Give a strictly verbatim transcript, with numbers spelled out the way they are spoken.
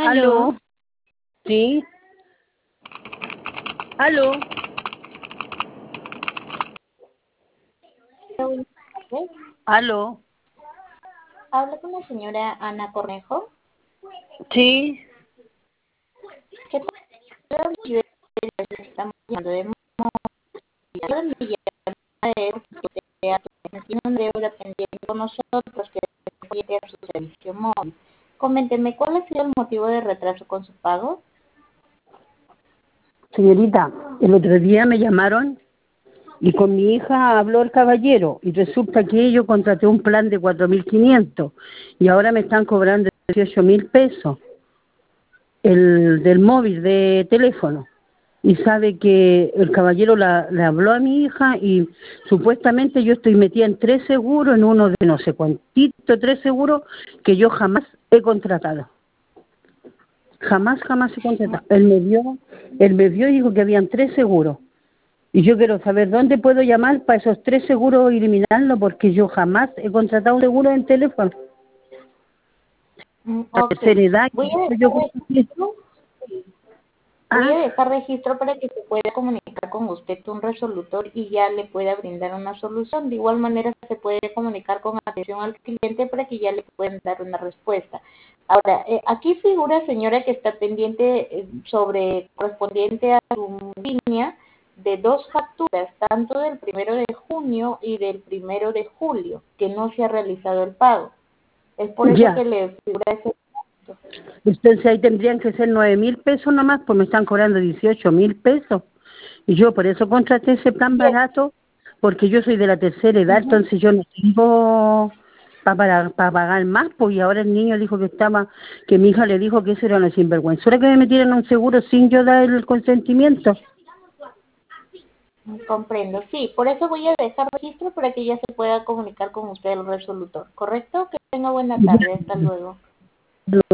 Aló, Aló, sí, aló, buenas tardes. aló, Hablo con la señora Ana Cornejo. sí, ¿Qué tal? Yo estamos llamando de Movilidad. Mi llamada es porque usted tiene una deuda pendiente con nosotros que refiere a su servicio móvil. Coménteme, ¿cuál ha sido el motivo de retraso con su pago? señorita, el otro día me llamaron y con mi hija habló el caballero y resulta que yo contraté un plan de cuatro mil quinientos y ahora me están cobrando dieciocho mil pesos el del móvil de teléfono. Y sabe que el caballero la, le habló a mi hija y supuestamente yo estoy metida en tres seguros, en uno de no sé cuántito, tres seguros que yo jamás he contratado. Jamás, jamás he contratado. Él me vio, él me vio y dijo que habían tres seguros. Y yo quiero saber dónde puedo llamar para esos tres seguros y eliminarlo, porque yo jamás he contratado un seguro en teléfono. Mm, La ok, tercera edad, voy a yo dejar contraté. registro. Voy a Ah, dejar registro para que se pueda comunicar con usted un resolutor y ya le pueda brindar una solución. De igual manera se puede comunicar con atención al cliente para que ya le puedan dar una respuesta. Ahora, eh, aquí figura, señora, que está pendiente eh, sobre correspondiente a su línea de dos facturas, tanto del primero de junio y del primero de julio, que no se ha realizado el pago. Es por eso ya. que le figura ese. Entonces ahí tendrían que ser nueve mil pesos nomás, pues me están cobrando dieciocho mil pesos. Y yo por eso contraté ese plan Bien. barato, porque yo soy de la tercera edad, Ujú. entonces yo no tengo para, para pagar más, pues y ahora el niño dijo que estaba, que mi hija le dijo que eso era una sinvergüenzura que me metieran un seguro sin yo dar el consentimiento. Comprendo, sí, por eso voy a dejar registro para que ya se pueda comunicar con usted el resolutor, ¿correcto? Que tenga buena tarde, hasta luego.